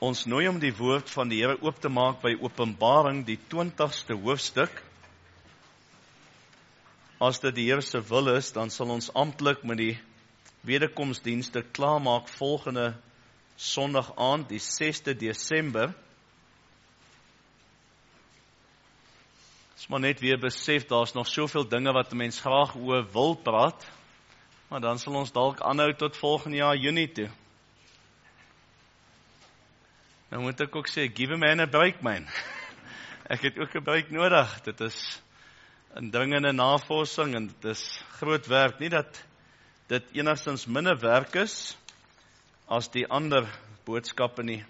Ons nooi om die woord van die Here oop te maak by Openbaring, die 20ste hoofstuk. As dit die Here se wil is, dan sal ons amptelik met die wederkomsdienste klaarmaak volgende Sondag aand, die 6de Desember. Ons maar net weer besef, daar's nog soveel dinge wat 'n mens graag oor wil praat, maar dan sal ons dalk aanhou tot volgende jaar Junie toe. Nou moet ek ook sê, give a man a break, man. Ek het ook 'n break nodig. Dit is 'n dringende navorsing en dit is groot werk. Nie dat dit enigstens minder werk is as die ander boodskappe nie.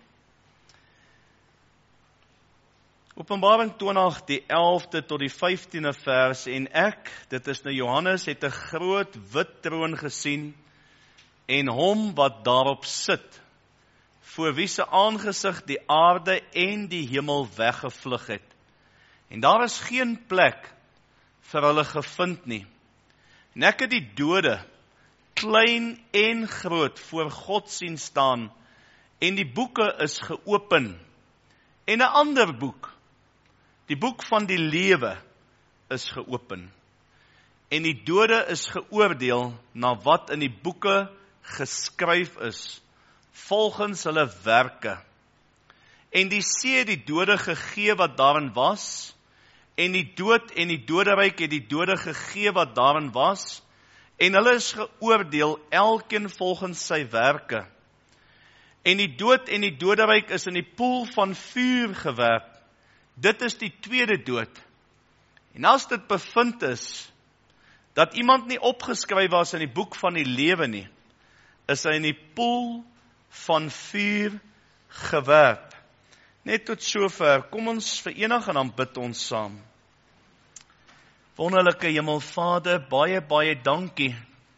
Openbaring 20, die 11de tot die 15de vers, en ek, dit is nou Johannes, het 'n groot wit troon gesien, en hom wat daarop sit, voor wie se aangesig die aarde en die hemel weggevlug het. En daar is geen plek vir hulle gevind nie. En ek het die dode, klein en groot, voor God sien staan, en die boeke is geopen. En 'n ander boek, die boek van die lewe, is geopen. En die dode is geoordeel na wat in die boeke geskryf is, volgens hulle werke. En die see het die dode gegee wat daarin was, en die dood en die doderyk het die dode gegee wat daarin was, en hulle is geoordeel elkeen volgens sy werke. En die dood en die doderyk is in die poel van vuur gewerp. Dit is die tweede dood. En as dit bevind is, dat iemand nie opgeskryf was in die boek van die lewe nie, is hy in die poel van vuur gewerp. Net tot sover, kom ons verenig en dan bid ons saam. Wonderlike Hemelvader, baie, baie dankie,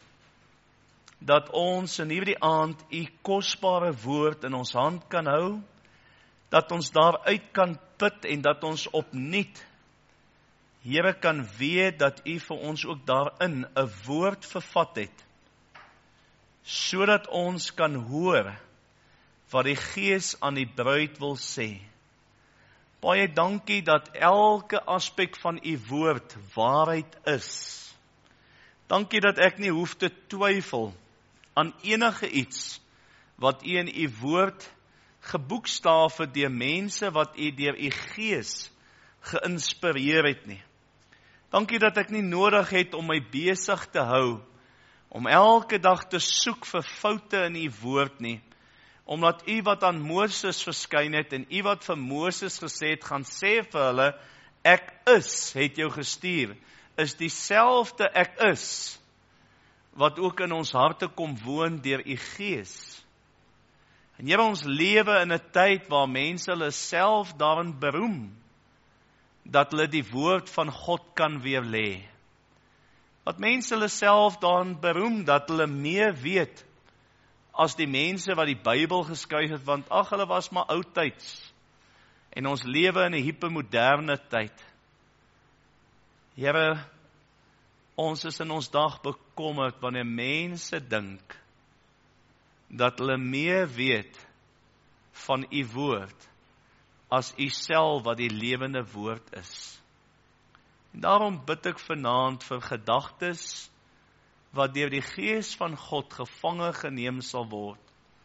dat ons in hierdie aand u kosbare woord in ons hand kan hou, dat ons daaruit kan put en dat ons opnuut, Here, kan weet dat u vir ons ook daarin 'n woord vervat het, sodat ons kan hoor wat die Gees aan die bruid wil sê. Baie dankie dat elke aspek van u woord waarheid is. Dankie dat ek nie hoef te twyfel aan enige iets wat u in u woord geboekstaaf het deur mense wat u deur u Gees geïnspireer het nie. Dankie dat ek nie nodig het om my besig te hou, om elke dag te soek vir foute in u woord nie, omdat u wat aan Moses verskyn het en u wat vir Moses gesê het, gaan sê vir hulle, ek is, het jou gestuur, is dieselfde ek is, wat ook in ons harte kom woon deur u Gees. En Here, ons lewe in 'n tyd waar mense hulle self daarin beroem, dat hulle die woord van God kan weerlê. Wat mense hulle self daarin beroem, dat hulle meer weet, as die mense wat die Bybel geskryf het, want ag, hulle was maar oudtyds. En ons lewe in 'n hipermoderne tyd. Here, ons is in ons dag bekommerd wanneer mense dink dat hulle meer weet van u woord as u self wat die lewende woord is. En daarom bid ek vanaand vir gedagtes wat deur die Gees van God gevange geneem sal word.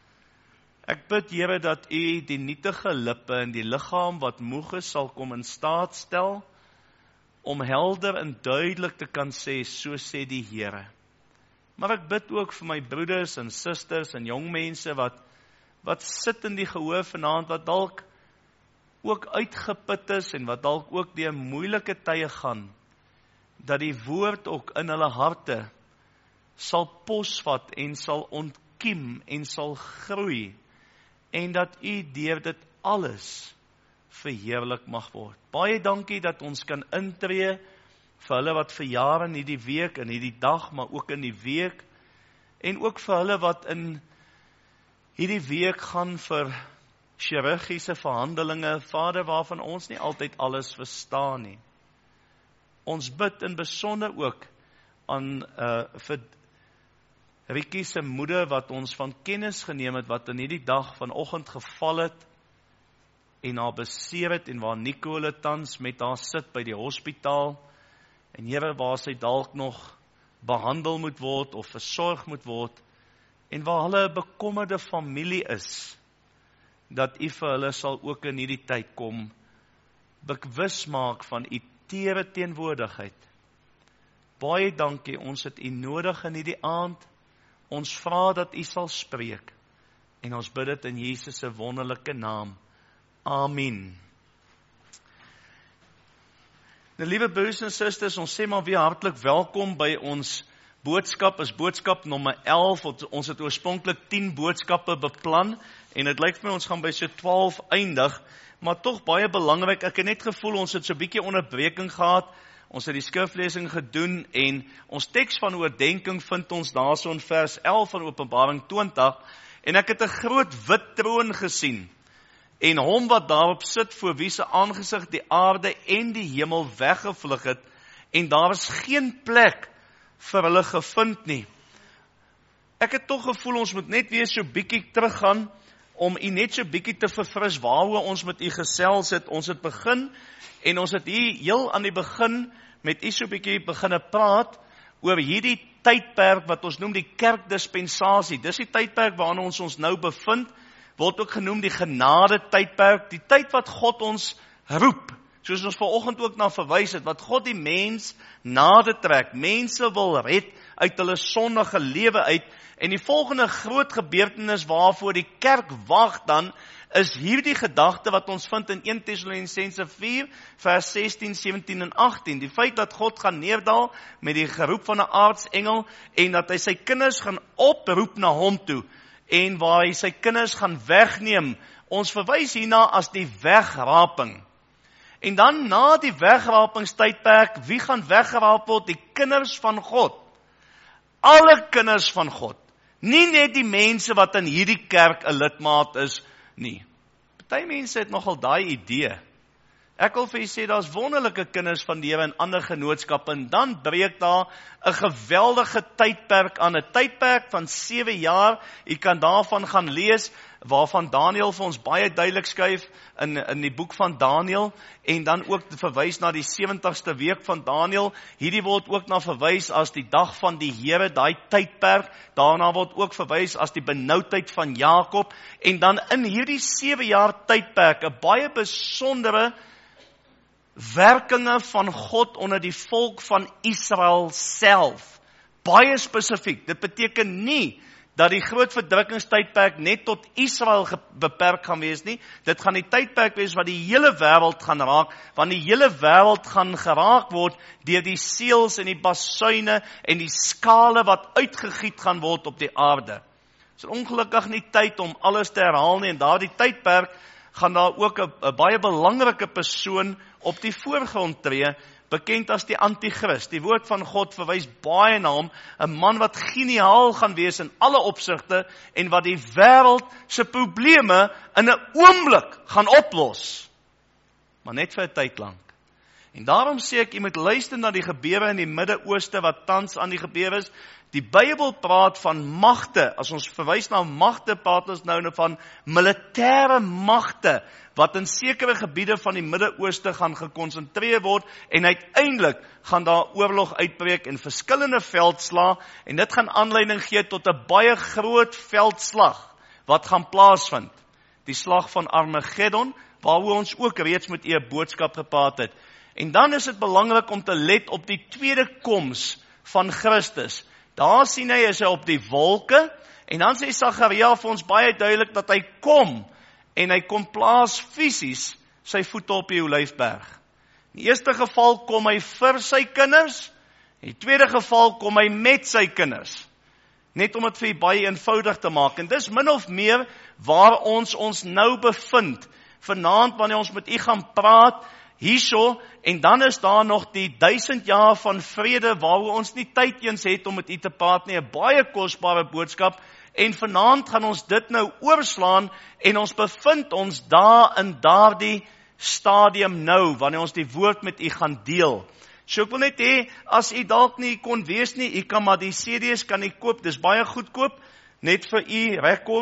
Ek bid, Here, dat u die nietige lippe en die liggaam wat moeg is sal kom in staat stel om helder en duidelik te kan sê, so sê die Here. Maar ek bid ook vir my broeders en susters en jong mense wat sit in die gehoor vanaand, wat dalk ook uitgeput is en wat dalk ook deur moeilike tye gaan, dat die woord ook in hulle harte sal posvat en sal ontkiem en sal groei, en dat u deur dit alles verheerlik mag word. Baie dankie dat ons kan intree vir hulle wat verjaar in hierdie week, in hierdie dag, maar ook in die week, en ook vir hulle wat in hierdie week gaan vir chirurgiese verhandelinge, Vader, waarvan ons nie altyd alles verstaan nie. Ons bid in besonder ook aan vir Rikkie se moeder wat ons van kennis geneem het, wat in hierdie dag vanoggend geval het, en haar beseer het, en waar Nico hulle tans met haar sit by die hospitaal, en Here, waar sy dalk nog behandel moet word, of versorg moet word, en waar hulle 'n bekommerde familie is, dat U vir hulle sal ook in hierdie tyd kom, bewus maak van U tere teenwoordigheid. Baie dankie, ons het U nodig in hierdie aand, ons vra dat U sal spreek, en ons bid dit in Jesus se wonderlike naam. Amen. Nou, liewe broers en susters, ons sê maar weer hartlik welkom by ons boodskap, is boodskap nommer 11, ons het oorspronklik 10 boodskappe beplan, en het lyk vir my ons gaan by so 12 eindig, maar tog baie belangrik, ek het net gevoel, ons het so 'n bietjie onderbreking gehad, ons het die skriflesing gedoen, en ons teks van oordenking vind ons daarso in vers 11 van Openbaring 20, en ek het 'n groot wit troon gesien, en hom wat daarop sit, voor wie se aangesig die aarde en die hemel weggevlug het, en daar is geen plek vir hulle gevind nie. Ek het tog gevoel, ons moet net weer so bietjie teruggaan, om U net so bietjie te verfris waaroor ons met U gesels het. Ons het begin, en ons het hier heel aan die begin met U so bietjie beginne praat, oor hierdie tydperk wat ons noem die kerkdispensasie. Dis die tydperk waarin ons ons nou bevind, word ook genoem die genade tydperk, die tyd wat God ons roep, soos ons vanoggend ook na verwys het, wat God die mens nader trek, mense wil red uit hulle sondige lewe uit, en die volgende groot gebeurtenis waarvoor die kerk wag dan, is hierdie gedagte wat ons vind in 1 Tessalonisense 4, vers 16, 17 en 18, die feit dat God gaan neerdal met die geroep van 'n aartsengel, en dat hy sy kinders gaan oproep na hom toe, en waar hy sy kinders gaan wegneem. Ons verwys hierna as die wegraping. En dan na die wegrapingstydperk, wie gaan weggeraap word? Die kinders van God. Alle kinders van God. Nie net die mense wat in hierdie kerk 'n lidmaat is nie. Party mense het nogal daai idee. Ek wil vir julle sê, daar's wonderlike kinders van die Here in ander genootskappe, en dan breek daar 'n geweldige tydperk aan, 'n tydperk van 7 jaar. U kan daarvan gaan lees, waarvan Daniël vir ons baie duidelik skryf in die boek van Daniël, en dan ook verwys na die 70ste week van Daniël. Hierdie word ook na verwys as die dag van die Here, daai tydperk. Daarna word ook verwys as die benoudheid van Jakob, en dan in hierdie 7 jaar tydperk 'n baie besondere werkinge van God onder die volk van Israel self. Baie spesifiek. Dit beteken nie dat die groot verdrukkingstydperk net tot Israel beperk gaan wees nie. Dit gaan die tydperk wees wat die hele wêreld gaan raak, want die hele wêreld gaan geraak word deur die seels en die basuine en die skale wat uitgegiet gaan word op die aarde. Dit is ongelukkig nie tyd om alles te herhaal nie, en daardie tydperk gaan daar ook 'n baie belangrike persoon op die voorgrond tree, bekend as die Antichrist. Die woord van God verwys baie na hom, 'n man wat geniaal gaan wees in alle opsigte, en wat die wêreld se probleme in 'n oomblik gaan oplos. Maar net vir 'n tyd lank. En daarom sê ek, jy moet luister na die gebeure in die Midde-Ooste wat tans aan die gebeur is. Die Bybel praat van magte. As ons verwys na magte, praat ons nou van militêre magte wat in sekere gebiede van die Midde-Ooste gaan gekonsentreer word, en uiteindelik gaan daar oorlog uitbreek en verskillende veldslae, en dit gaan aanleiding gee tot 'n baie groot veldslag wat gaan plaasvind. Die slag van Armageddon, waaroor ons ook reeds met 'n boodskap gepraat het. En dan is dit belangrik om te let op die tweede koms van Christus. Daar sien hy, is hy op die wolke, en dan sê Sagaria vir ons baie duidelik dat hy kom, en hy kom plaas fisies sy voete op die Olyfberg. In die eerste geval kom hy vir sy kinders, in die tweede geval kom hy met sy kinders. Net om dit vir jy baie eenvoudig te maak, en dis min of meer waar ons nou bevind. Vanaand wanneer ons met u gaan praat, hierso, en dan is daar nog die 1000 jaar van vrede, waaroor ons nie tyd eens het om met u te praat nie, 'n baie kosbare boodskap, en vanaand gaan ons dit nou oorslaan, en ons bevind ons daar in daardie stadium nou, wanneer ons die woord met u gaan deel. So ek wil net hê, as u dalk nie kon wees nie, u kan maar die CD's kan u koop, dis baie goedkoop, net vir u rekord,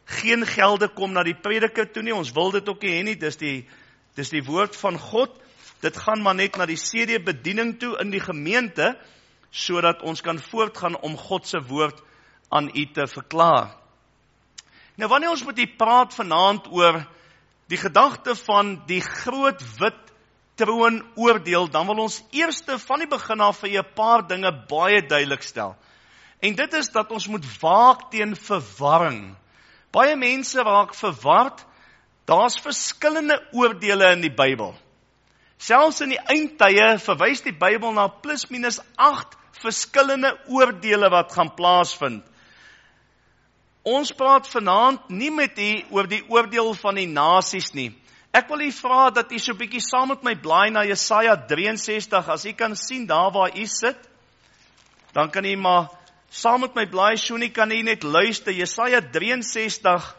geen gelde kom na die prediker toe nie, ons wil dit ook nie hê nie, dis die woord van God, dit gaan maar net na die CD-bediening toe in die gemeente, sodat ons kan voortgaan om God se woord aan u te verklaar. Nou wanneer ons met u praat vanaand oor die gedagte van die groot wit troon oordeel, dan wil ons eerste van die begin af vir 'n paar dinge baie duidelik stel. En dit is dat ons moet waak teen verwarring. Baie mense raak verward, daar's verskillende oordeele in die Bybel. Selfs in die eindtye verwys die Bybel na plus minus 8 verskillende oordeele wat gaan plaasvind. Ons praat vanaand nie met u oor die oordeel van die nasies nie. Ek wil u vra dat u so 'n bietjie saam met my blaai na Jesaja 63, as u kan sien daar waar u sit, dan kan u maar saam met my blaai, so nie kan u net luister. Jesaja 63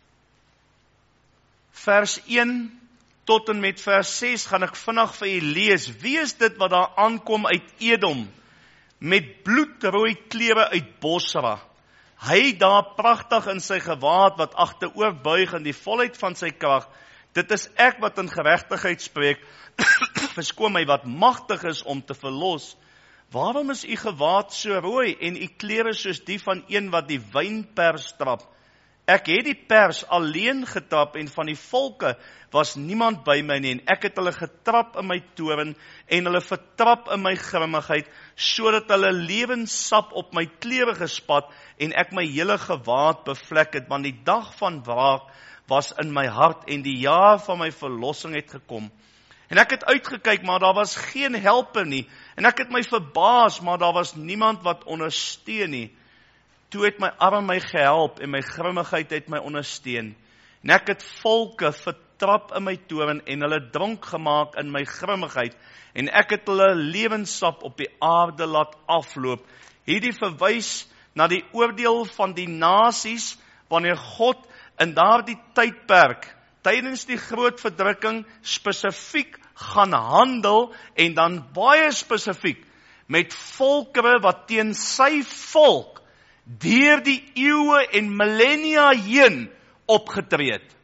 vers 1 tot en met vers 6 gaan ek vinnig vir u lees. Wie is dit wat daar aankom uit Edom, met bloedrooi klere uit Bosra? Hy daar pragtig in sy gewaad, wat agteroor buig in die volheid van sy krag. Dit is ek wat in geregtigheid spreek, verskoon my, wat magtig is om te verlos. Waarom is u gewaad so rooi en u klere soos die van een wat die wynpers trap? Ek het die pers alleen getrap en van die volke was niemand by my nie. En ek het hulle getrap in my toorn en hulle vertrap in my grimmigheid, sodat hulle lewenssap op my klere gespat en ek my hele gewaad bevlek het, want die dag van wraak was in my hart en die jaar van my verlossing het gekom. En ek het uitgekyk, maar daar was geen helper nie. En ek het my verbaas, maar daar was niemand wat ondersteun nie. Toe het my arm my gehelp en my grimmigheid het my ondersteun. En ek het volke vertrap in my toorn en hulle dronk gemaak in my grimmigheid. En ek het hulle lewenssap op die aarde laat afloop. Hierdie verwys na die oordeel van die nasies, wanneer God in daardie tydperk, tydens die groot verdrukking, spesifiek gaan handel, en dan baie spesifiek, met volkere wat teen sy volk, deur die eeue en millennia heen opgetree het.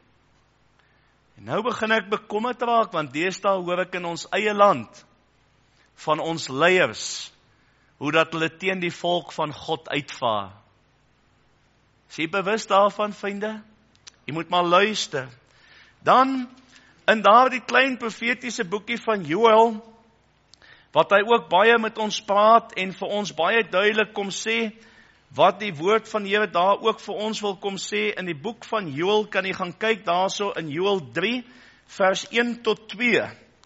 En nou begin ek bekommerd raak, want deesdae hoor ek in ons eie land, van ons leiers, hoe dat hulle teen die volk van God uitvaar. Is jy bewus daarvan, vriende? Jy moet maar luister. Dan, in daardie klein profetiese boekie van Joël, wat hy ook baie met ons praat, en vir ons baie duidelik kom sê, wat die woord van die Here daar ook vir ons wil kom sê, in die boek van Joël, kan jy gaan kyk daarso in Joël 3, vers 1 tot 2.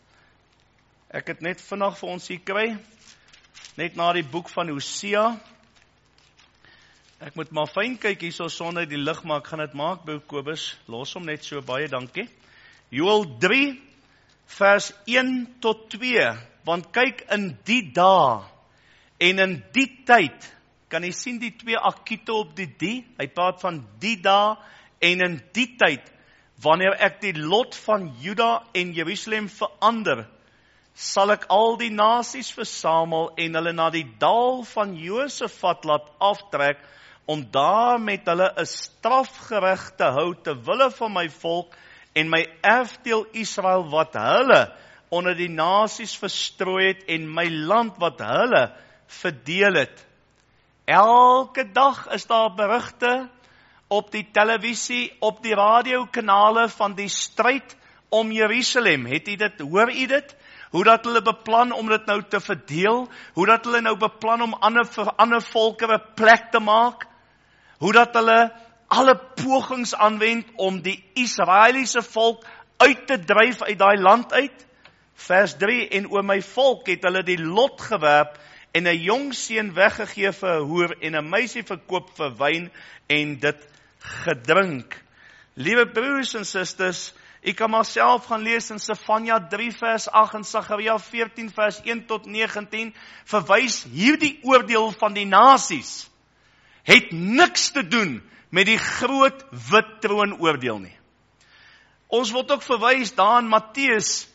Ek het net vinnig vir ons hier kry, net na die boek van Hosea. Ek moet maar fyn kyk hierso sonder die lig, maar ek gaan dit maak, Bou Kobus, los hom net so, baie dankie. Joël 3, vers 1 tot 2, want kyk in die dae, en in die tyd, kan jy sien die twee akkiete op die, hy praat van die dae, en in die tyd, wanneer ek die lot van Juda en Jerusalem verander, sal ek al die nasies versamel en hulle na die dal van Josafat laat aftrek, om daar met hulle 'n strafgereg te hou te wille van my volk en my erfdeel Israel wat hulle onder die nasies verstrooi het en my land wat hulle verdeel het. Elke dag is daar berigte op die televisie, op die radiokanale van die stryd om Jerusalem. Hoor u dit? Hoe dat hulle beplan om dit nou te verdeel, hoe dat hulle nou beplan om ander volke 'n plek te maak, hoe dat hulle alle pogings aanwend om die Israeliese volk uit te dryf uit daai land uit. Vers 3, en oor my volk het hulle die lot gewerp en 'n jong seun weggegee vir 'n hoer en 'n meisie verkoop vir wyn en dit gedrink. Liewe broers en susters, ek kan maar self gaan lees in Sefanja 3 vers 8 en Sagaria 14 vers 1 tot 19, verwys hierdie oordeel van die nasies, het niks te doen met die groot wit troon oordeel nie. Ons word ook verwys daar in Matteus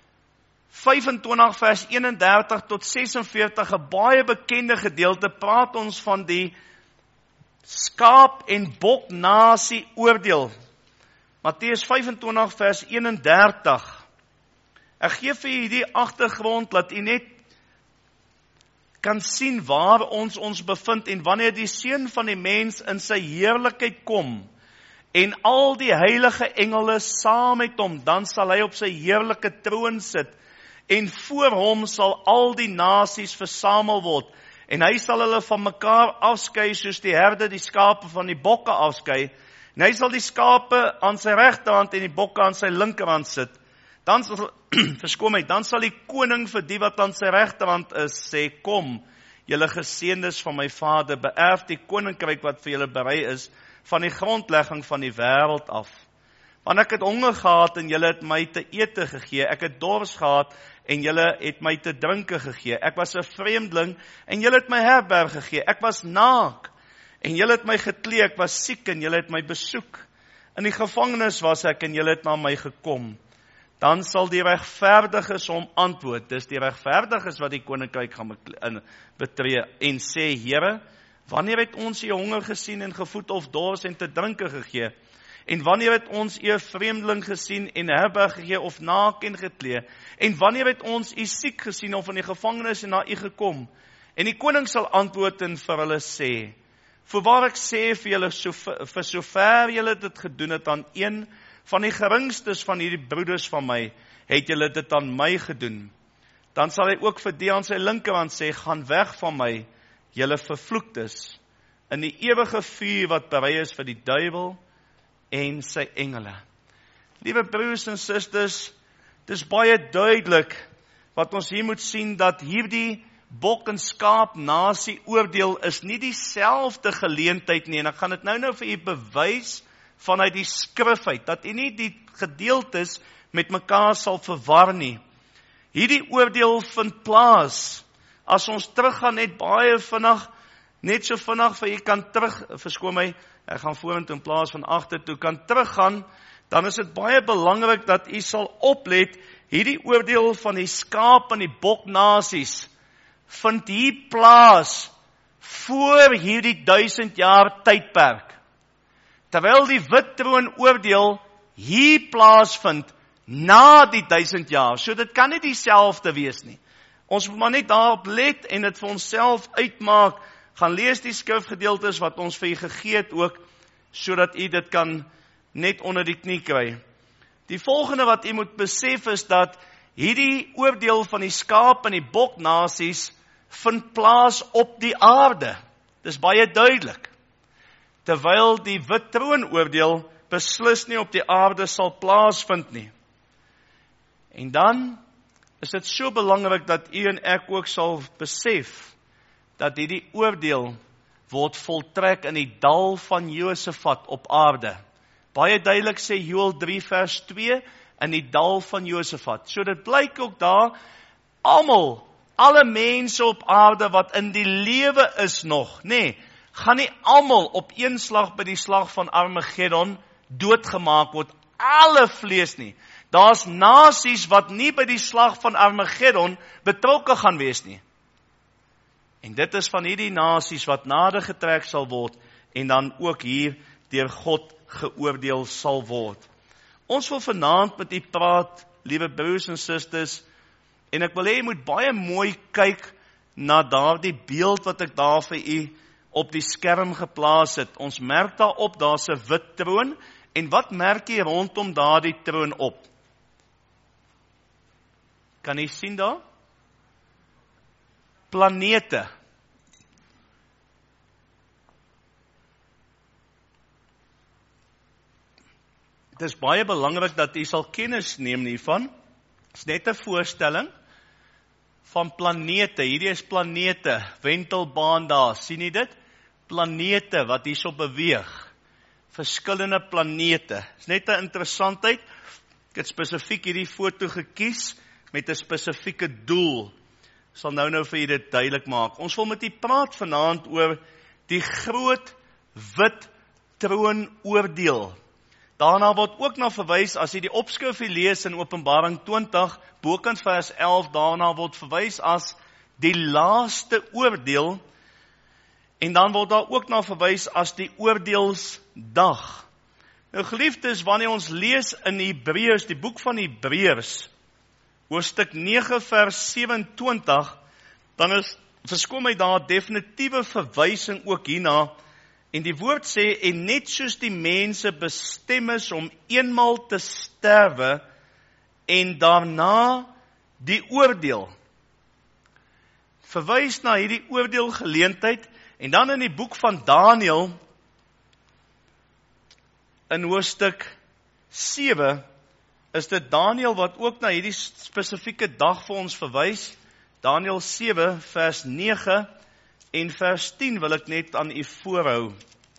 25 vers 31 tot 46, 'n baie bekende gedeelte, praat ons van die skaap en bok nasie oordeel. Matteus 25 vers 31. Ek gee vir u die agtergrond, dat u net kan sien waar ons bevind, en wanneer die Seun van die mens in sy heerlikheid kom, en al die heilige engele saam met hom, dan sal hy op sy heerlike troon sit, en voor hom sal al die nasies versamel word, en hy sal hulle van mekaar afskei, soos die herde die skape van die bokke afskei, en hy sal die skape aan sy regterhand en die bokke aan sy linkerhand sit. Dan sal, dan sal die koning vir die wat aan sy regterhand is, sê, kom, julle geseëndes van my Vader, beerf die koninkryk wat vir julle berei is, van die grondlegging van die wêreld af. Want ek het honger gehad en julle het my te ete gegee, ek het dors gehad en julle het my te drinke gegee, ek was 'n vreemdeling en julle het my herberg gegee, ek was naak en julle het my geklee, ek was siek en julle het my besoek, in die gevangenis was ek en julle het na my gekom. Dan sal die regverdiges hom antwoord, dis die regverdiges wat die koninkryk gaan betree, en sê, Here, wanneer het ons u honger gesien en gevoed of dors en te drinke gegee? En wanneer het ons u vreemdeling gesien en herberg gegee of naak en geklee? En wanneer het ons u siek gesien of in die gevangenis en na u gekom? En die koning sal antwoord en vir hulle sê, voorwaar ek sê vir julle, vir sover julle dit gedoen het aan een van die geringstes van hierdie broeders van my, het julle dit aan my gedoen. Dan sal hy ook vir die aan sy linkerhand sê, gaan weg van my, julle vervloektes, in die ewige vuur wat berei is vir die duiwel en sy engele. Liewe broers en susters, dis baie duidelik wat ons hier moet sien, dat hierdie bok en skaap nasie oordeel is nie dieselfde geleentheid nie, en ek gaan dit nou vir u bewys vanuit die skrif uit, dat u nie die gedeeltes met mekaar sal verwar nie. Hierdie oordeel vind plaas, as ons teruggaan net baie vinnig, net so vinnig vir u kan terug, verskoon my, ek gaan vorentoe in plaas van agtertoe, kan teruggaan, dan is dit baie belangrik dat u sal oplet, hierdie oordeel van die skaap en die bok nasies, vind hier plaas, voor hierdie 1000 jaar tydperk. Terwyl die wit troon oordeel hier plaasvind na die 1000 jaar. So dit kan nie dieselfde wees nie. Ons moet maar net daarop let en dit vir onsself uitmaak. Gaan lees die skrifgedeeltes wat ons vir u gegee het ook, sodat u dit kan net onder die knie kry. Die volgende wat u moet besef is dat hierdie oordeel van die skaap en die bok nasies vind plaas op die aarde. Dis baie duidelik. Terwyl die wit troon oordeel beslis nie op die aarde sal plaasvind nie. En dan is dit so belangrik dat u en ek ook sal besef dat hierdie oordeel word voltrek in die dal van Josafat op aarde. Baie duidelik sê Joël 3 vers 2, in die dal van Josafat. So dit blyk ook daar, alle mense op aarde wat in die lewe is nog, gaan nie almal op een slag by die slag van Armageddon doodgemaak word, alle vlees nie. Daar's nasies wat nie by die slag van Armageddon betrokke gaan wees nie. En dit is van hierdie nasies wat nader getrek sal word, en dan ook hier deur God geoordeel sal word. Ons wil vanaand met u praat, liewe broers en susters, en ek wil hê jy moet baie mooi kyk na daardie beeld wat ek daar vir u op die skerm geplaas het. Ons merk daarop, daar's 'n wit troon, en wat merk jy rondom daardie troon op? Kan jy sien daar? Planete. Het is baie belangrik dat jy sal kennis neem hiervan. Het is net 'n voorstelling van planete. Hierdie is planete, wentelbaan daar, sien jy dit? Planete wat hierso beweeg. Verskillende planete. Het is net 'n interessantheid. Ek het spesifiek hierdie foto gekies met 'n spesifieke doel. Ek sal nou vir julle dit duidelik maak. Ons wil met u praat vanaand oor die groot wit troon oordeel. Daarna word ook na verwys, as jy die opskrif lees in Openbaring 20, bokant vers 11, daarna word verwys as die laaste oordeel. En dan word daar ook na verwys as die oordeelsdag. Nou geliefdes, wanneer ons lees in Hebreërs, die boek van Hebreërs, hoofstuk 9 vers 27, dan is, verskoon my daar, definitiewe verwysing ook hierna, en die woord sê, en net soos die mense bestem is om eenmaal te sterwe, en daarna die oordeel. Verwys na hierdie oordeelgeleentheid, en dan in die boek van Daniël, in hoofstuk 7, is dit Daniël wat ook na hierdie spesifieke dag vir ons verwys. Daniël 7 vers 9 en vers 10 wil ek net aan u voorhou.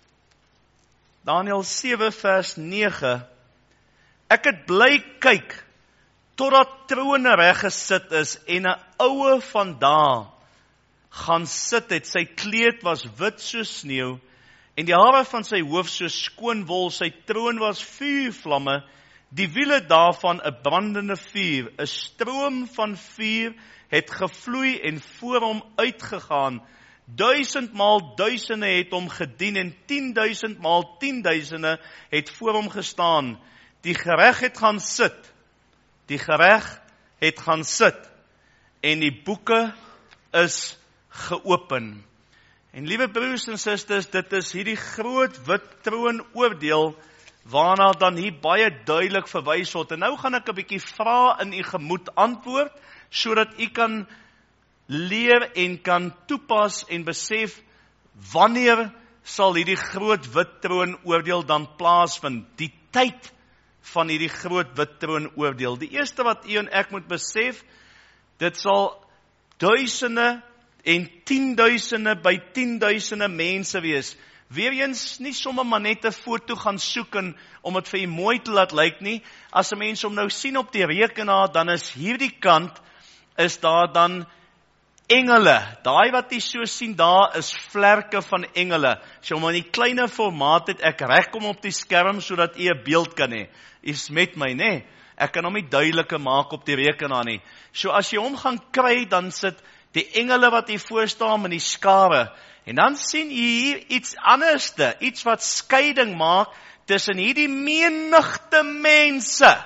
Daniël 7 vers 9. Ek het bly kyk totdat trone reggesit is en 'n oue van daar gaan sit het. Sy kleed was wit soos sneeu en die hare van sy hoof soos skoon wol. Sy troon was vuurvlamme, die wiele daarvan 'n brandende vuur. 'n Stroom van vuur het gevloei en voor hom uitgegaan. 1000 maal duisende het hom gedien en 10.000 maal 10.000 het voor hom gestaan. Die gereg het gaan sit. Die gereg het gaan sit en die boeke is geopen. En liewe broers en susters, dit is hierdie groot wit troon oordeel waarna dan hier baie duidelik verwys word. En nou gaan ek 'n bietjie vrae in u gemoed antwoord, sodat u kan leer en kan toepas en besef wanneer sal hierdie groot wit troon oordeel dan plaasvind, die tyd van hierdie groot wit troon oordeel. Die eerste wat u en ek moet besef, dit sal duisende en 10.000 by 10.000 mense wees. Weereens nie sommer maar net 'n foto gaan soek en om dit vir u mooi te laat lyk nie. As 'n mens hom nou sien op die rekenaar, dan is hierdie kant, is daar dan engele. Daai wat jy so sien, daar is vlerke van engele. As jy hom in die kleine formaat het, ek rek hom op die skerm, sodat jy 'n beeld kan hê. Is met my, nê? Ek kan hom nie duideliker maak op die rekenaar nie. So as jy hom gaan kry, dan sit die engele wat hier voor staan in die skare. En dan sien jy hier iets anderste, iets wat skeiding maak tussen hierdie menigte mense,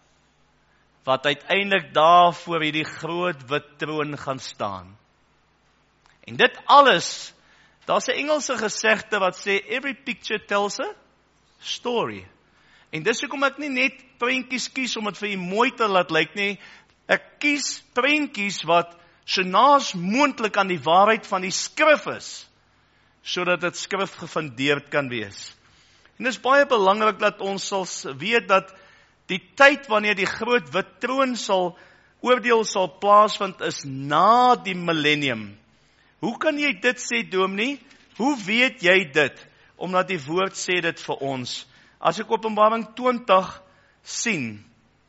wat uiteindelik daar voor hierdie groot wit troon gaan staan. En dit alles, daar's 'n Engelse gesegde wat sê, every picture tells a story. En dis hoekom ek nie net prentjies kies om dit vir u mooi te laat lyk nie, ek kies prentjies wat so naas moontlik aan die waarheid van die skrif is, sodat dit skrifgefundeerd kan wees. En dit is baie belangrik dat ons sal weet dat die tyd wanneer die groot wit troon oordeel sal plaasvind is na die millennium. Hoe kan jy dit sê, Dominee? Hoe weet jy dit? Omdat die woord sê dit vir ons. As ek Openbaring 20 sien,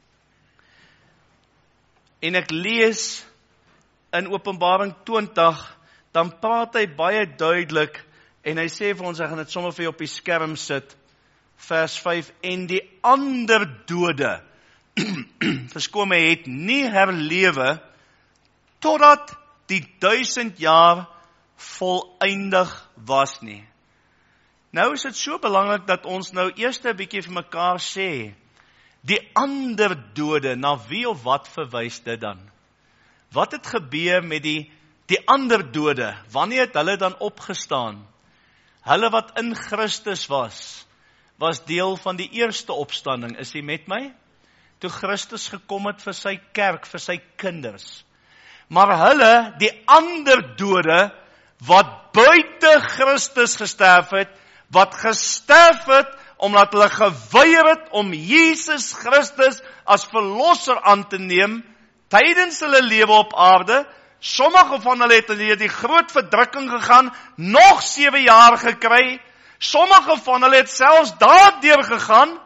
en ek lees in Openbaring 20, dan praat hy baie duidelik, en hy sê vir ons, ek gaan dit sommer vir jou op die skerm sit, vers 5, en die ander dode, verskoon my, het nie herlewe, totdat die 1000 jaar voleindig was nie. Nou is dit so belangrik dat ons nou eers 'n bietjie vir mekaar sê, die ander dode, na wie of wat verwys dit dan? Wat het gebeur met die ander dode? Wanneer het hulle dan opgestaan? Hulle wat in Christus was deel van die eerste opstanding. Is jy met my? Toe Christus gekom het vir sy kerk, vir sy kinders. Maar hulle, die ander dode, wat buite Christus gesterf het, wat gesterf het, omdat hulle geweier het om Jesus Christus as verlosser aan te neem, tydens hulle lewe op aarde. Sommige van hulle het in die groot verdrukking gegaan, nog 7 jaar gekry. Sommige van hulle het selfs daardeur gegaan.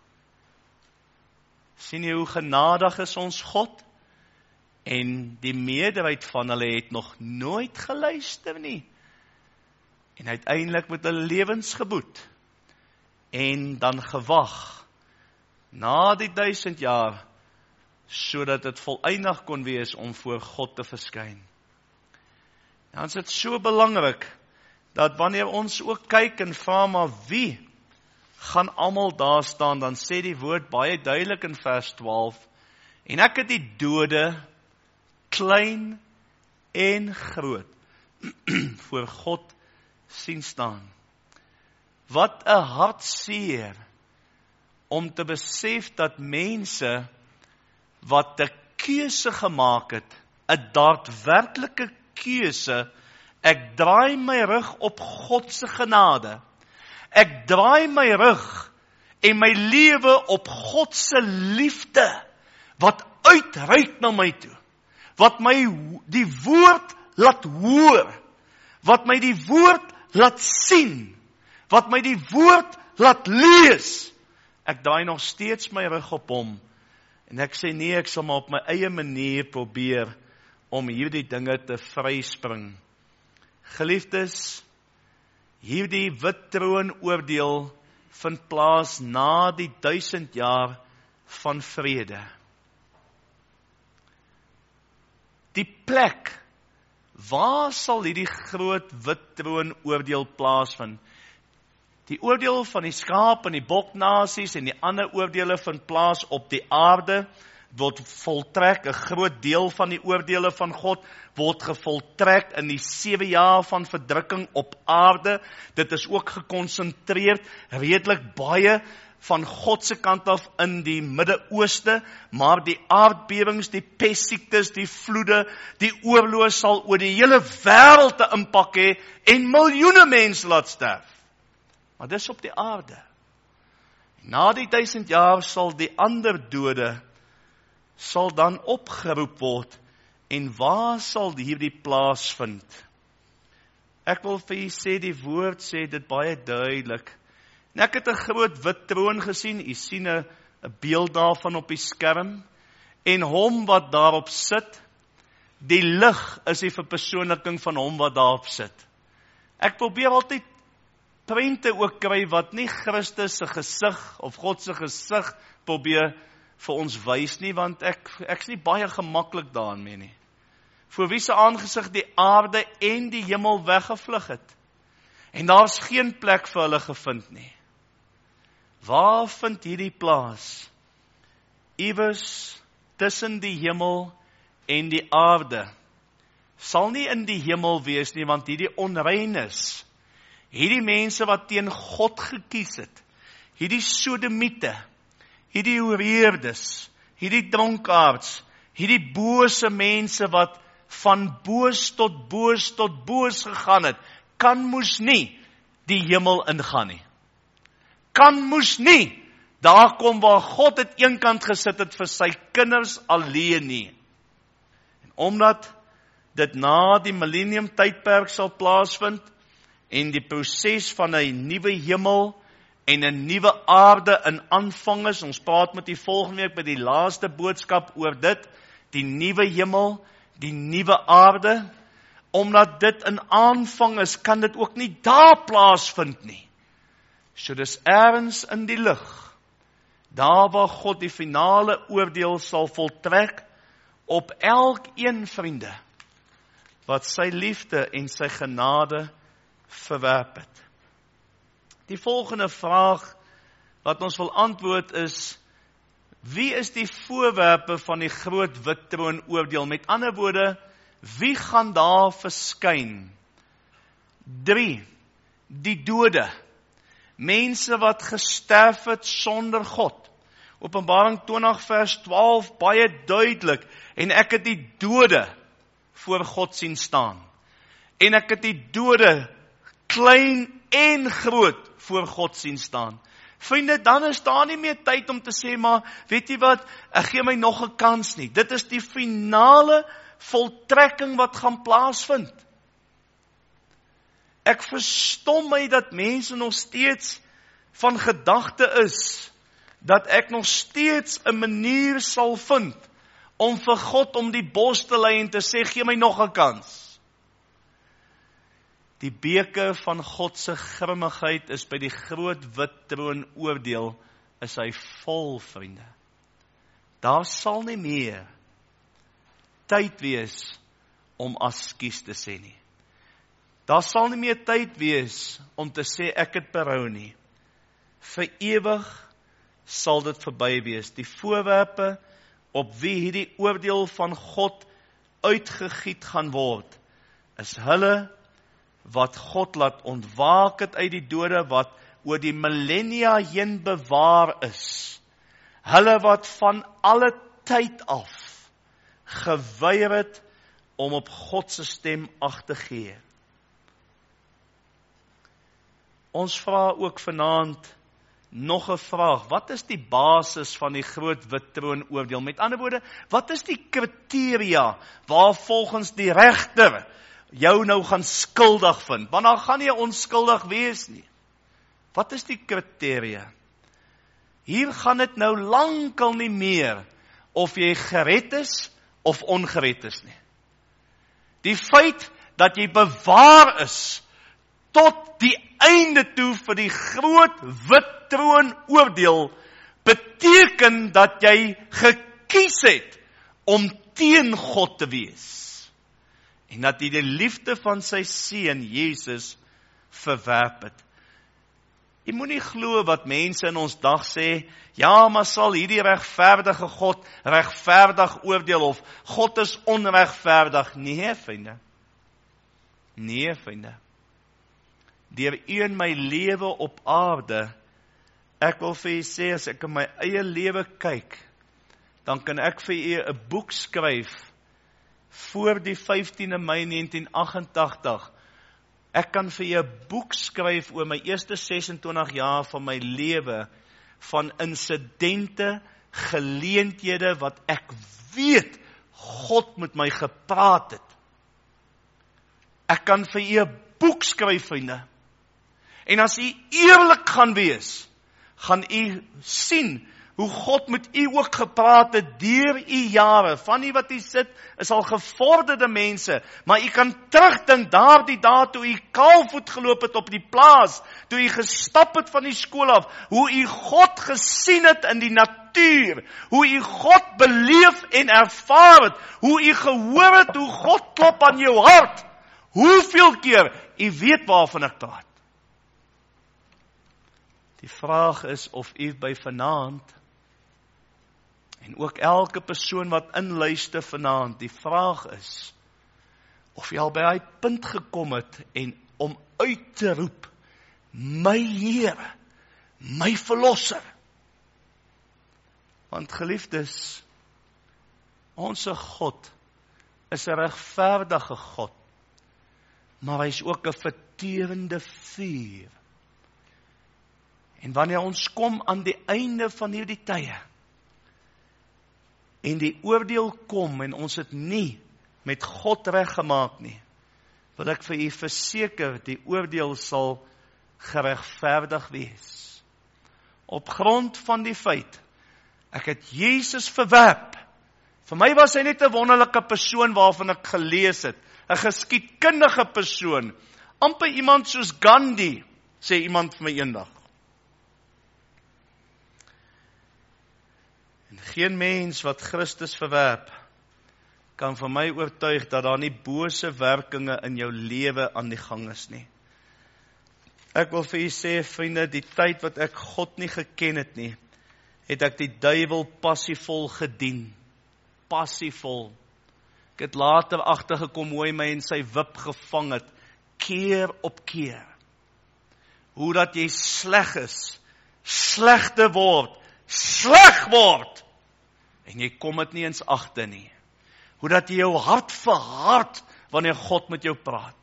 Sien jy hoe genadig is ons God? En die meerderheid van hulle het nog nooit geluister nie. En uiteindelik met hulle lewens geboet. En dan gewag, na die 1000 jaar, sodat dit voleindig kon wees om voor God te verskyn. Dan is dit so belangrik, dat wanneer ons ook kyk en vra maar wie gaan almal daar staan, dan sê die woord baie duidelik in vers 12, en ek het die dode, klein en groot, voor God sien staan. Wat 'n hartseer om te besef dat mense wat 'n keuse gemaak het, 'n daadwerklike keuse, ek draai my rug op God se genade, ek draai my rug en my lewe op God se liefde, wat uitreik na my toe, wat my die woord laat hoor, wat my die woord laat sien, wat my die woord laat lees. Ek draai nog steeds my rug op hom, en ek sê nee, ek sal maar op my eie manier probeer om hierdie dinge te vryspring. Geliefdes, hierdie wit troon oordeel vind plaas na die 1000 jaar van vrede. Die plek, waar sal hierdie groot wit troon oordeel plaasvind? Die oordeel van die skaap en die boknasies en die ander oordeele vind plaas op die aarde, word voltrek, 'n groot deel van die oordeele van God word gevoltrek in die 7 jaar van verdrukking op aarde. Dit is ook gekonsentreer, redelik baie van God se kant af in die Midde-Ooste, maar die aardbewings, die pestsiektes, die vloede, die oorloë sal oor die hele wêreld 'n impak hê en miljoene mense laat sterf. Maar dis op die aarde. Na die 1000 jaar sal die ander dode sal dan opgeroep word, en waar sal hierdie plaasvind? Ek wil vir julle sê, die woord sê dit baie duidelik. En ek het 'n groot wit troon gesien, u sien 'n beeld daarvan op die skerm, en hom wat daarop sit, die lig is die verpersoonliking van hom wat daarop sit. Ek probeer altyd prente ook kry wat nie Christus se gesig of God se gesig probeer vir ons wys nie, want ek's nie baie gemaklik daarin nie. Voor wie se aangesig die aarde en die hemel weggevlug het, en daar's geen plek vir hulle gevind nie. Waar vind hierdie plaas? Iewers tussen die hemel en die aarde. Sal nie in die hemel wees nie, want hierdie onreines, hierdie mense wat teen God gekies het, hierdie sodomiete, hierdie hoereerdes, hierdie dronkaards, hierdie bose mense wat van boos tot boos gegaan het, kan moes nie die hemel ingaan nie. Kan moes nie daar kom waar God het eenkant gesit het vir sy kinders alleen nie. En omdat dit na die millennium tydperk sal plaasvind, en die proses van 'n nuwe hemel en 'n nuwe aarde in aanvang is, ons praat met die volgende week by die laaste boodskap oor dit, die nuwe hemel, die nuwe aarde, omdat dit in aanvang is, kan dit ook nie daar plaasvind nie. So dis ergens in die lug, daar waar God die finale oordeel sal voltrek op elkeen, vriende, wat sy liefde en sy genade verwerp het. Die volgende vraag wat ons wil antwoord is, wie is die voorwerpe van die groot wit troon oordeel? Met ander woorde, wie gaan daar verskyn? 3. Die dode. Mense wat gesterf het sonder God. Openbaring 20 vers 12, baie duidelik. En ek het die dode voor God sien staan. En ek het die dode, klein en groot, voor God sien staan. Vriende, dan is daar nie meer tyd om te sê, maar weet jy wat, ek gee my nog 'n kans nie. Dit is die finale voltrekking wat gaan plaasvind. Ek verstom my dat mense nog steeds van gedagte is, dat ek nog steeds 'n manier sal vind, om vir God om die bos te lei en te sê, gee my nog 'n kans. Die beker van God se grimmigheid is by die groot wit troon oordeel, is hy vol, vriende. Daar sal nie meer tyd wees om askies te sê nie. Daar sal nie meer tyd wees om te sê ek het berou nie. Vir ewig sal dit verby wees. Die voorwerpe op wie hierdie oordeel van God uitgegiet gaan word, is hulle wat God laat ontwaak het uit die dode, wat oor die millennia heen bewaar is. Hulle wat van alle tyd af geweier het om op God se stem ag te gee. Ons vra ook vanaand nog 'n vraag. Wat is die basis van die groot wit troon oordeel? Met ander woorde, wat is die kriteria waar volgens die regter jou nou gaan skuldig vind? Want dan gaan jy onskuldig wees nie. Wat is die kriteria? Hier gaan dit nou lankal nie meer of jy gered is of ongered is nie. Die feit dat jy bewaar is tot die einde toe vir die groot wit troon oordeel, beteken dat jy gekies het om teen God te wees. En dat jy die liefde van sy seun Jesus verwerp het. Jy moenie glo wat mense in ons dag sê, ja, maar sal hierdie regverdige God regverdig oordeel of God is onregverdig? Nee, vriende. Nee, vriende. Deur u in my lewe op aarde, ek wil vir u sê, as ek in my eie lewe kyk, dan kan ek vir u 'n boek skryf voor die 15de Mei 1988. Ek kan vir u 'n boek skryf oor my eerste 26 jaar van my lewe, van insidente, geleenthede wat ek weet God met my gepraat het. Ek kan vir u 'n boek skryf, vriende. En as u eerlik gaan wees, gaan u sien hoe God met u ook gepraat het deur u jare. Van u wat u sit, is al gevorderde mense, maar u kan terugdink daardie dae toe u kaalvoet geloop het op die plaas, toe u gestap het van die skool af, hoe u God gesien het in die natuur, hoe u God beleef en ervaar het, hoe u gehoor het hoe God klop aan jou hart. Hoeveel keer, u weet waarvan ek praat. Die vraag is of u by vanaand, en ook elke persoon wat inluister vanaand, die vraag is, of jy al by die punt gekom het, en om uit te roep, my Here, my Verlosser. Want geliefdes, onse God is 'n regverdige God, maar hy is ook 'n verterende vuur. En wanneer ons kom aan die einde van hierdie tye, en die oordeel kom, en ons het nie met God reggemaak nie, wil ek vir u verseker, die oordeel sal geregverdig wees. Op grond van die feit, ek het Jesus verwerp. Vir my was hy net 'n wonderlike persoon waarvan ek gelees het, 'n geskiedkundige persoon, amper iemand soos Gandhi, sê iemand vir my eendag. En geen mens wat Christus verwerp, kan vir my oortuig dat daar nie bose werkinge in jou lewe aan die gang is nie. Ek wil vir u sê, vriende, die tyd wat ek God nie geken het nie, het ek die duiwel passievol gedien. Passievol. Ek het later agtergekom hoe hy my in sy wip gevang het, keer op keer. Hoe dat jy sleg is, slegte word, sleg word, en jy kom dit nie eens agter nie. Hoe dat jy jou hart verhard, wanneer God met jou praat.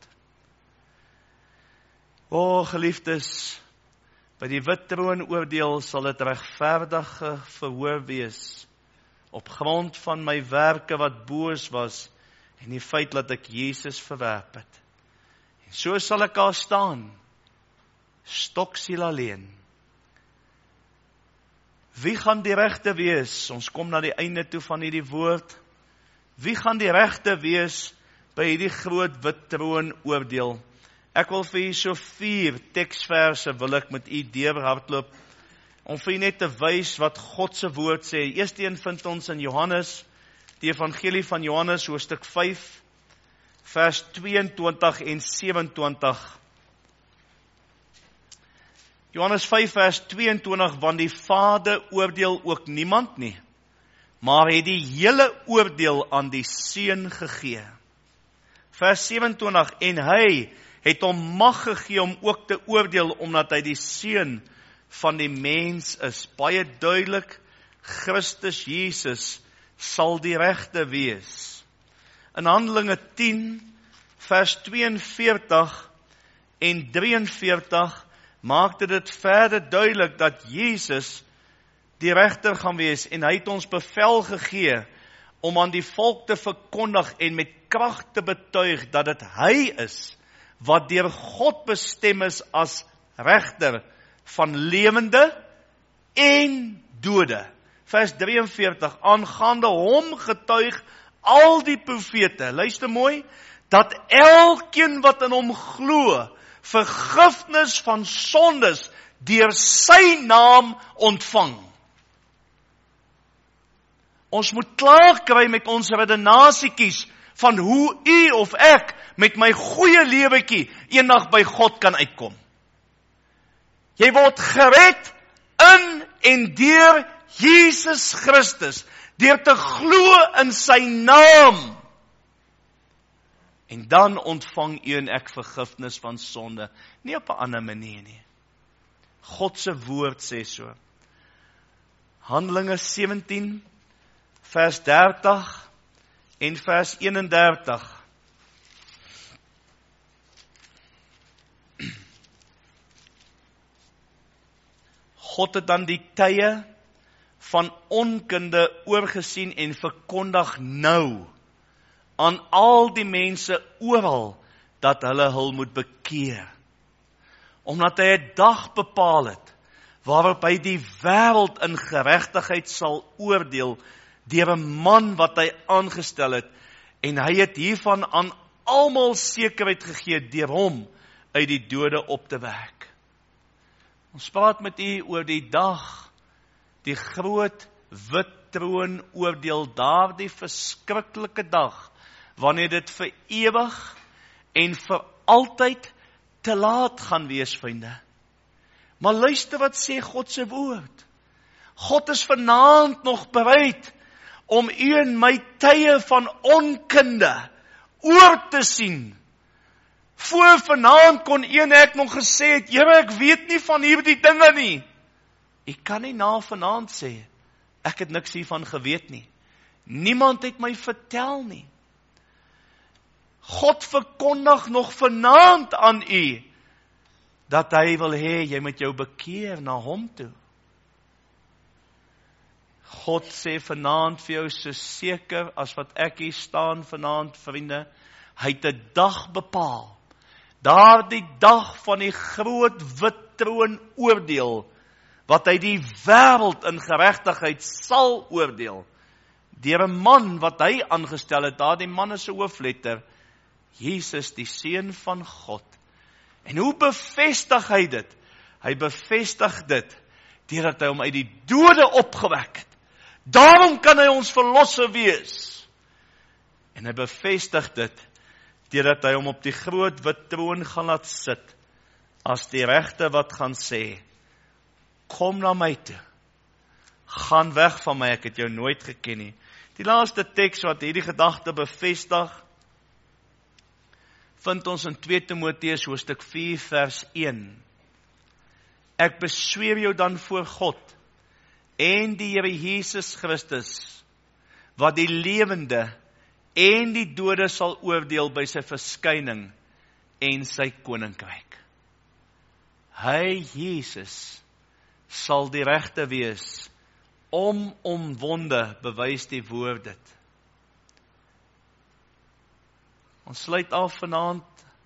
O, geliefdes, by die wit troon oordeel sal dit regverdige verhoor wees, op grond van my werke wat boos was, en die feit dat ek Jesus verwerp het. En so sal ek daar staan, stoksiel alleen. Wie gaan die regte wees? Ons kom na die einde toe van hierdie woord. Wie gaan die regte wees by hierdie groot wit troon oordeel? Ek wil vir u so 4 teksverse wil ek met u deurhardloop, om vir u net te wys wat God se woord sê. Eerste een vind ons in Johannes, die evangelie van Johannes, hoofstuk 5, vers 22 en 27. Johannes 5 vers 22, want die Vader oordeel ook niemand nie, maar het die hele oordeel aan die Seun gegee. Vers 27, en hy het hom mag gegee om ook te oordeel, omdat hy die Seun van die mens is. Baie duidelik, Christus Jesus sal die regte wees. In Handelinge 10, vers 42 en 43, maakte dit verder duidelik dat Jesus die regter gaan wees, en hy het ons bevel gegee om aan die volk te verkondig en met krag te betuig dat dit hy is wat deur God bestem is as regter van lewende en dode. Vers 43, aangaande hom getuig al die profete, luister mooi, dat elkeen wat in hom glo, vergifnis van sondes deur sy naam ontvang. Ons moet klaar kry met ons redenasiekies van hoe u of ek met my goeie lewetjie eendag by God kan uitkom. Jy word gered in en deur Jesus Christus, deur te glo in sy naam. En dan ontvang u en ek vergifnis van sonde, nie op 'n ander manier nie. God se woord sê so. Handelinge 17, vers 30 en vers 31. God het dan die tye van onkunde oorgesien en verkondig nou aan al die mense oral dat hulle hul moet bekeer. Omdat hy 'n dag bepaal het waarop hy die wêreld in geregtigheid sal oordeel deur 'n man wat hy aangestel het, en hy het hiervan aan almal sekerheid gegee deur hom uit die dode op te wek. Ons praat met u oor die dag, die groot wit troon oordeel, daardie verskriklike dag, wanneer dit vir ewig en vir altyd te laat gaan wees, vriende. Maar luister wat sê God se woord. God is vanaand nog bereid om u en my tye van onkunde oor te sien. Voor vanaand kon u en ek nog gesê het, Here, ek weet nie van hierdie dinge nie. Ek kan nie na vanaand sê, ek het niks hiervan geweet nie. Niemand het my vertel nie. God verkondig nog vanaand aan u, dat hy wil hê, jy moet jou bekeer na hom toe. God sê vanaand vir jou, so seker as wat ek hier staan vanaand, vriende, hy het 'n dag bepaal, daardie dag van die groot wit troon oordeel, wat hy die wêreld in geregtigheid sal oordeel, deur 'n man wat hy aangestel het, daardie man is 'n hoofletter, Jesus, die Seun van God. En hoe bevestig hy dit? Hy bevestig dit, deurdat hy hom uit die dode opgewek het. Daarom kan hy ons verlosser wees. En hy bevestig dit, deurdat hy hom op die groot wit troon gaan laat sit, as die regter wat gaan sê, kom na my toe, gaan weg van my, ek het jou nooit geken nie. Die laaste teks wat hierdie gedagte bevestig, vind ons in 2 Timoteus hoofstuk 4 vers 1. Ek besweer jou dan voor God en die Here Jesus Christus, wat die lewende en die dode sal oordeel by sy verskyning en sy koninkryk. Hy, Jesus, sal die regte wees, omwonde bewys die woord dit. Ons sluit af vanaand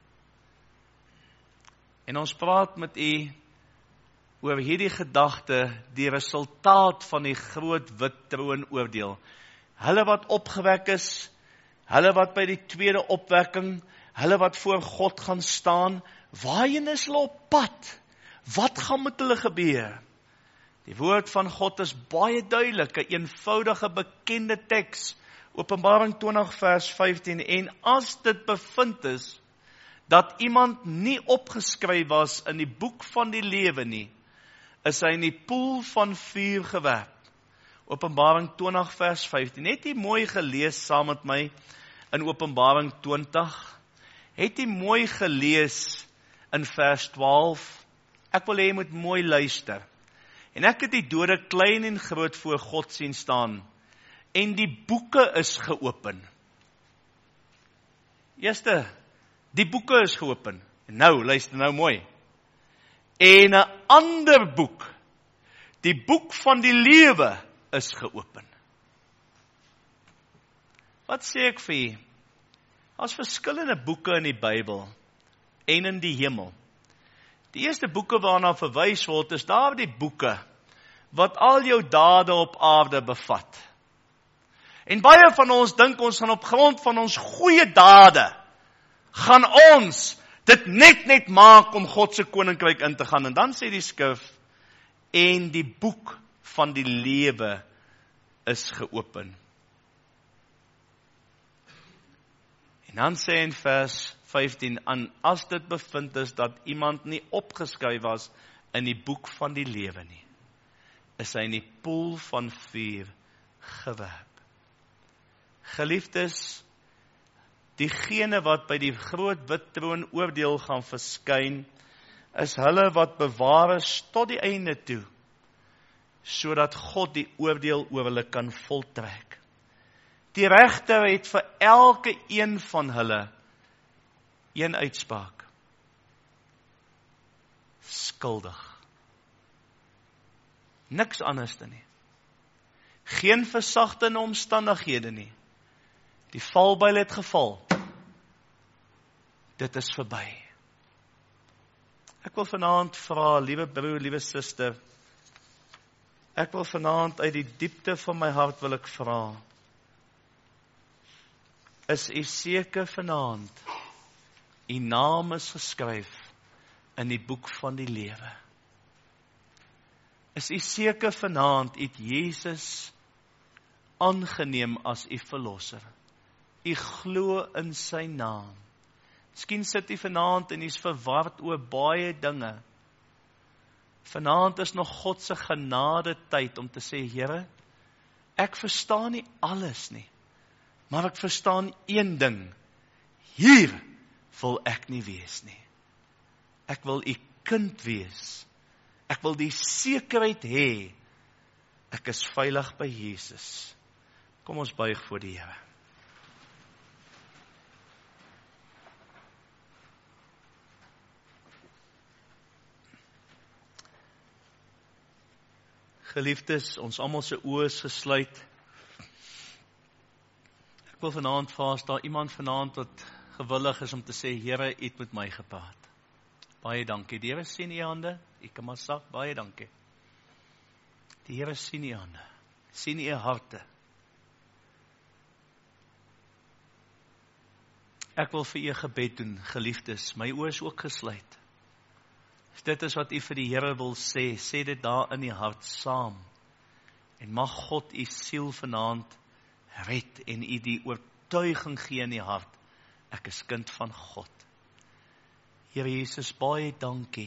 en ons praat met u oor hierdie gedagte, die resultaat van die groot wit troon oordeel. Hulle wat opgewek is, hulle wat by die tweede opwekking, hulle wat voor God gaan staan, waarheen is hulle op pad? Wat gaan met hulle gebeur? Die woord van God is baie duidelik, 'n eenvoudige bekende teks, Openbaring 20 vers 15, en as dit bevind is, dat iemand nie opgeskryf was in die boek van die lewe nie, is hy in die poel van vuur gewerp. Openbaring 20 vers 15, het jy mooi gelees saam met my in Openbaring 20, het jy mooi gelees in vers 12, ek wil hê jy moet mooi luister, en ek het die dode klein en groot voor God sien staan, en die boeke is geopen. Eerste, die boeke is geopen. Nou, luister nou mooi. En 'n ander boek, die boek van die lewe, is geopen. Wat sê ek vir jy? Daar's verskillende boeke in die Bybel en in die hemel. Die eerste boeke waarna verwys word, is daardie boeke wat al jou dade op aarde bevat. En baie van ons dink ons gaan op grond van ons goeie dade, gaan ons dit net maak om God se koninkryk in te gaan. En dan sê die skrif, en die boek van die lewe is geopen. En dan sê in vers 15, en as dit bevind is dat iemand nie opgeskryf was in die boek van die lewe nie, is hy in die poel van vuur gewerp. Geliefdes, diegene wat by die groot wit troon oordeel gaan verskyn, is hulle wat bewaar is tot die einde toe, sodat God die oordeel oor hulle kan voltrek. Die regter het vir elke een van hulle een uitspraak. Skuldig. Niks anders dan nie. Geen versagtende omstandighede nie. Die valbuil het geval. Dit is verby. Ek wil vanaand vra, liewe broer, liewe suster, ek wil vanaand uit die diepte van my hart wil ek vra, is u seker vanaand, u naam is geskryf in die boek van die lewe? Is u seker vanaand, het Jesus aangeneem as u verlosser? U glo in sy naam. Miskien sit u vanaand en u is verward oor baie dinge. Vanaand is nog God se genade tyd om te sê, Here, ek verstaan nie alles nie, maar ek verstaan een ding. Hier wil ek nie wees nie. Ek wil u kind wees. Ek wil die sekerheid hê, ek is veilig by Jesus. Kom ons buig voor die Here. Geliefdes, ons almal se oë is gesluit. Ek wil vanaand vra, is daar iemand vanaand wat gewillig is om te sê, Here, u het met my gepraat. Baie dankie. Die Here sien u hande. U kan maar sag, baie dankie. Die Here sien u hande. Sien u harte. Ek wil vir u gebed doen, geliefdes. My oë is ook gesluit. As dit is wat u vir die Here wil sê, sê dit daar in die hart saam. En mag God u siel vanaand red en u die oortuiging gee in die hart. Ek is kind van God. Here Jesus, baie dankie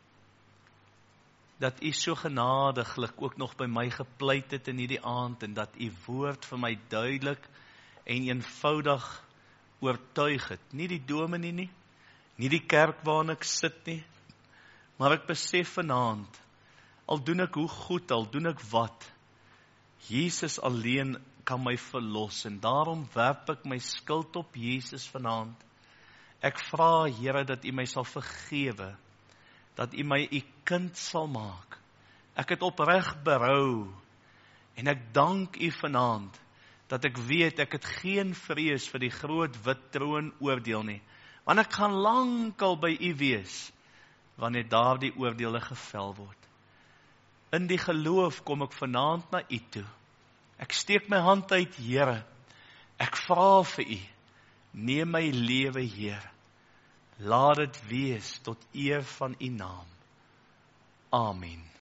dat u so genadiglik ook nog by my gepleit het in hierdie aand en dat u woord vir my duidelik en eenvoudig oortuig het. Nie die dominee nie die kerk waarin ek sit nie, maar ek besef vanaand, al doen ek hoe goed, al doen ek wat, Jesus alleen kan my verlos en daarom werp ek my skuld op Jesus vanaand. Ek vra, Here, dat u my sal vergewe, dat u my u kind sal maak. Ek het opreg berou en ek dank u vanaand dat ek weet ek het geen vrees vir die groot wit troon oordeel nie, want ek gaan lankal by u wees wanneer daardie oordeele gevel word. In die geloof kom ek vanaand na u toe. Ek steek my hand uit, Here. Ek vra vir u, neem my lewe, Heer. Laat dit wees tot eer van u naam. Amen.